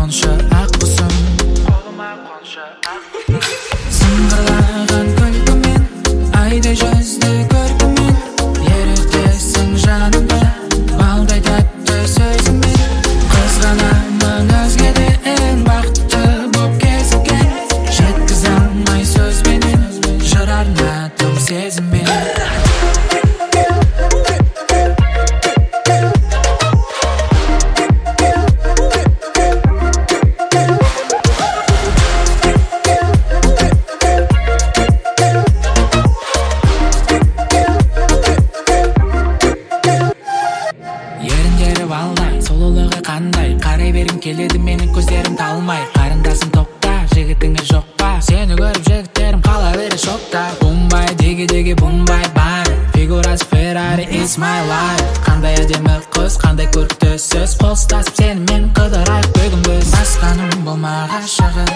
қоншы ақ құсым, сыңғырлаған күлкімен, айдай жүзді көркімен, ерітесің жанымды балдай тәтті сөзіңмен. Қызғанамын өзгеден бақытты боп кезіккен, жеткізе алмай сөзбенен, жыр арнадым сезіммен. Еріндері балдай, сұлулығы қандай, қарай бергім келеді менің көздерім талмай. Қарындасым топта, жігітіңе жоқ па? Сені көріп жігіттерім қала бере шокта. Бумбай, деге бумбай бай, фигурасы Ferrari, it's my life. Қандай әдемі қыз, қандай көрікті сөз, қол ұстасып сенімен қыдырайық бүгін біз. Басқаным болма ғашығы,